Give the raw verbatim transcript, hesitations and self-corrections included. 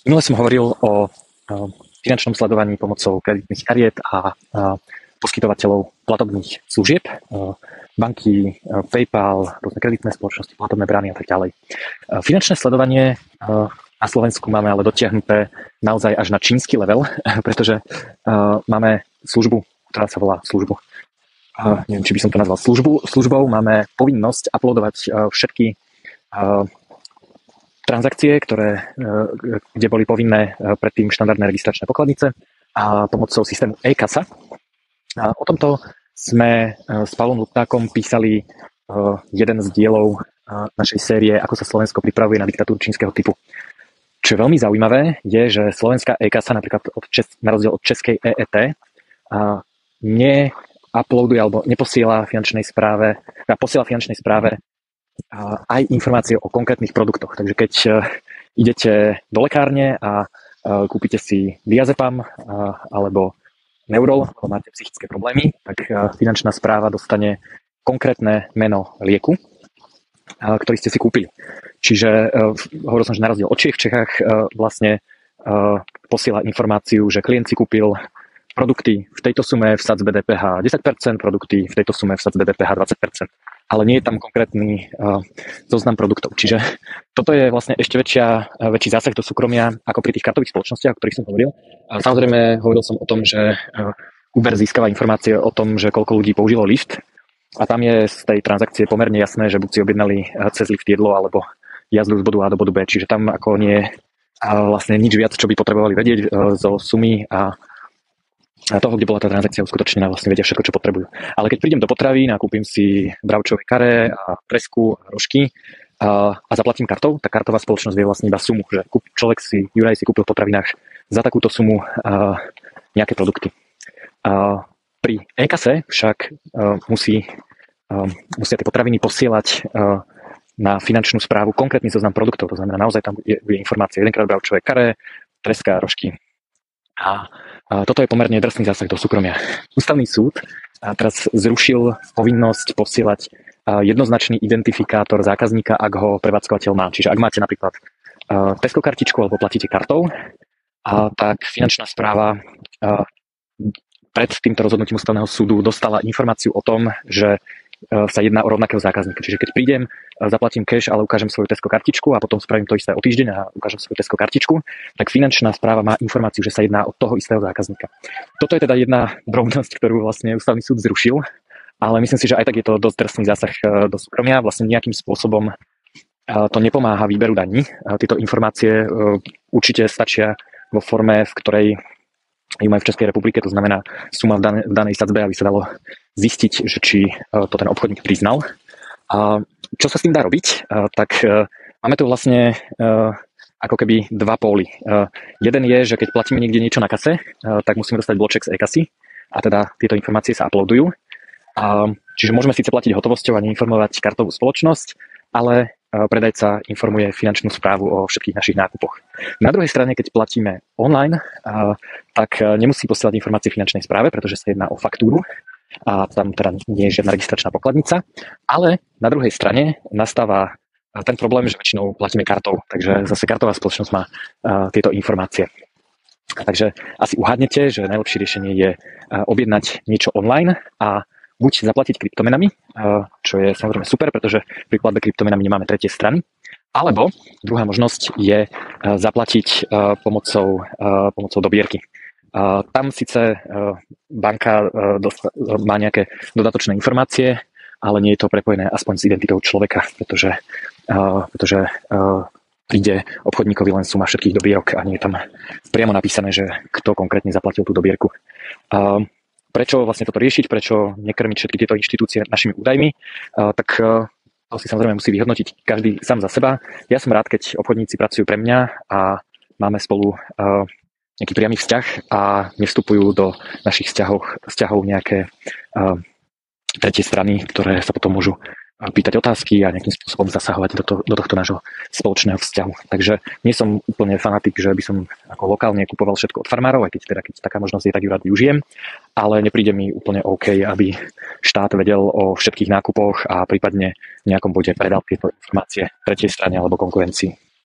Minule som hovoril o finančnom sledovaní pomocou kreditných kariet a poskytovateľov platobných služieb, banky, PayPal, rôzne kreditné spoločnosti, platobné brány a tak ďalej. Finančné sledovanie na Slovensku máme ale dotiahnuté naozaj až na čínsky level, pretože máme službu, ktorá sa volá službu. Neviem, či by som to nazval službu. Službou máme povinnosť uploadovať všetky transakcie, ktoré, kde boli povinné predtým štandardné registračné pokladnice a pomocou systému e-kasa. A o tomto sme s Pavlom Luptákom písali jeden z dielov našej série Ako sa Slovensko pripravuje na diktatúru čínskeho typu. Čo je veľmi zaujímavé, je, že slovenská e-kasa napríklad od Čes- na rozdiel od českej é é té neuploaduje alebo neposiela finančnej správe, posiela finančnej správe aj informácie o konkrétnych produktoch. Takže keď idete do lekárne a kúpite si diazepam alebo Neurol, alebo máte psychické problémy, tak finančná správa dostane konkrétne meno lieku, ktorý ste si kúpili. Čiže hovoril som, že na rozdiel od Čiech v Čechách vlastne posiela informáciu, že klient si kúpil produkty v tejto sume v sadzbe dé pé há desať percent, produkty v tejto sume v sadzbe dé pé há dvadsať percent. Ale nie je tam konkrétny uh, zoznam produktov. Čiže toto je vlastne ešte väčšia, väčší zásah do súkromia ako pri tých kartových spoločnostiach, o ktorých som hovoril. A samozrejme hovoril som o tom, že uh, Uber získava informácie o tom, že koľko ľudí použilo lift a tam je z tej transakcie pomerne jasné, že buď si objednali uh, cez lift jedlo alebo jazdu z bodu A do bodu B. Čiže tam ako nie je uh, vlastne nič viac, čo by potrebovali vedieť uh, zo sumy a a toho, kde bola tá transakcia uskutočnená, vlastne vedia všetko, čo potrebujú. Ale keď prídem do potravín a kúpim si bravčové karé a tresku a rožky a, a zaplatím kartou, tak kartová spoločnosť vie vlastne iba sumu, že kúp, človek si, Juraj si kúpil v potravinách za takúto sumu a, nejaké produkty. A, pri e-kase však a, musí, a, musia tie potraviny posielať a, na finančnú správu konkrétny zoznam produktov, to znamená naozaj tam je, je informácia jedenkrát bravčové karé, treska a rožky. A toto je pomerne drsný zásah do súkromia. Ústavný súd teraz zrušil povinnosť posielať jednoznačný identifikátor zákazníka, ak ho prevádzkovateľ má. Čiže ak máte napríklad Tesco kartičku alebo platíte kartou, tak finančná správa pred týmto rozhodnutím Ústavného súdu dostala informáciu o tom, že sa jedná o rovnakého zákazníka. Čiže keď prídem, zaplatím cash, ale ukážem svoju Tesco kartičku a potom spravím to isté o týždeň a ukážem svoju Tesco kartičku, tak finančná správa má informáciu, že sa jedná o toho istého zákazníka. Toto je teda jedna drobnosť, ktorú vlastne Ústavný súd zrušil, ale myslím si, že aj tak je to dosť drsný zásah do súkromia. Vlastne nejakým spôsobom to nepomáha výberu daní. Tieto informácie určite stačia vo forme, v ktorej ju majú v Českej republike, to znamená suma v, dan- v danej sadzbe, aby sa dalo zistiť, že či to ten obchodník priznal. A čo sa s tým dá robiť? Tak máme tu vlastne ako keby dva póly. Jeden je, že keď platíme niekde niečo na kase, tak musíme dostať bloček z e-kasy a teda tieto informácie sa uploadujú. A čiže môžeme síce platiť hotovosťou a neinformovať kartovú spoločnosť, ale predajca informuje finančnú správu o všetkých našich nákupoch. Na druhej strane, keď platíme online, tak nemusí posielať informácie finančnej správe, pretože sa jedná o faktúru a tam teda nie je žiadna registračná pokladnica, ale na druhej strane nastáva ten problém, že väčšinou platíme kartou, takže zase kartová spoločnosť má tieto informácie. Takže asi uhádnete, že najlepšie riešenie je objednať niečo online a buď zaplatiť kryptomenami, čo je samozrejme super, pretože pri platbe kryptomenami nemáme tretie strany, alebo druhá možnosť je zaplatiť pomocou, pomocou dobierky. Tam síce banka má nejaké dodatočné informácie, ale nie je to prepojené aspoň s identitou človeka, pretože, pretože príde obchodníkovi len suma všetkých dobierok a nie je tam priamo napísané, že kto konkrétne zaplatil tú dobierku. Prečo vlastne toto riešiť, prečo nekrmiť všetky tieto inštitúcie našimi údajmi, tak to si samozrejme musí vyhodnotiť každý sám za seba. Ja som rád, keď obchodníci pracujú pre mňa a máme spolu nejaký priamy vzťah a nevstupujú do našich vzťahov, vzťahov nejaké tretie strany, ktoré sa potom môžu pýtať otázky a nejakým spôsobom zasahovať do, to, do tohto nášho spoločného vzťahu. Takže nie som úplne fanatik, že by som ako lokálne kupoval všetko od farmárov, aj keď teda keď taká možnosť je, tak ju rád využijem, ale nepríde mi úplne OK, aby štát vedel o všetkých nákupoch a prípadne v nejakom bode predal tieto informácie tretej strane alebo konkurencii.